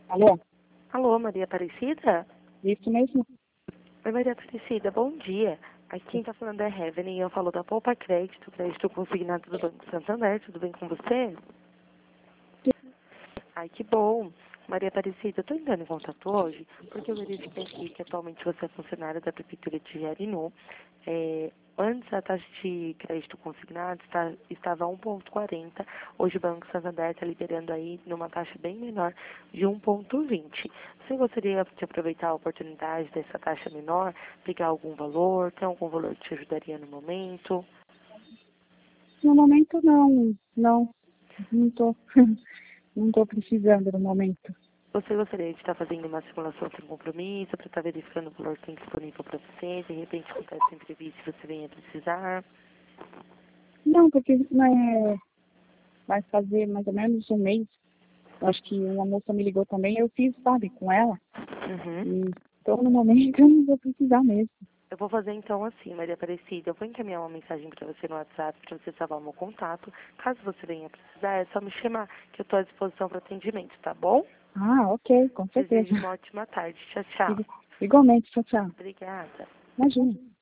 Alô? Alô, Maria Aparecida? Isso mesmo? Oi, Maria Aparecida, bom dia. Aqui quem tá falando é Heaven e eu falo da Poupa crédito consignado do Banco Santander. Tudo bem com você? Ai, que bom. Maria Aparecida, eu tô entrando em contato hoje porque eu verifiquei aqui que atualmente você é funcionária da Prefeitura de Jarinu. Antes a taxa de crédito consignado estava a 1,40. Hoje o Banco Santander está liberando aí numa taxa bem menor de 1,20. Você gostaria de aproveitar a oportunidade dessa taxa menor, pegar algum valor? Tem algum valor que te ajudaria no momento? No momento não tô, não tô precisando no momento. Você gostaria de estar fazendo uma simulação sem compromisso, para estar verificando o valor que tem disponível para você, de repente acontece um imprevisto e você venha precisar? Não, porque né, vai fazer mais ou menos um mês. Eu acho que uma moça me ligou também, eu fiz, sabe, com ela. Uhum. Então no momento eu não vou precisar mesmo. Eu vou fazer então assim, Maria Aparecida, eu vou encaminhar uma mensagem para você no WhatsApp, para você salvar o meu contato. Caso você venha precisar, é só me chamar, que eu estou à disposição para atendimento, tá bom? Ah, ok, com certeza. Desejo uma ótima tarde. Tchau, tchau. Igualmente, tchau, tchau. Obrigada. Imagina.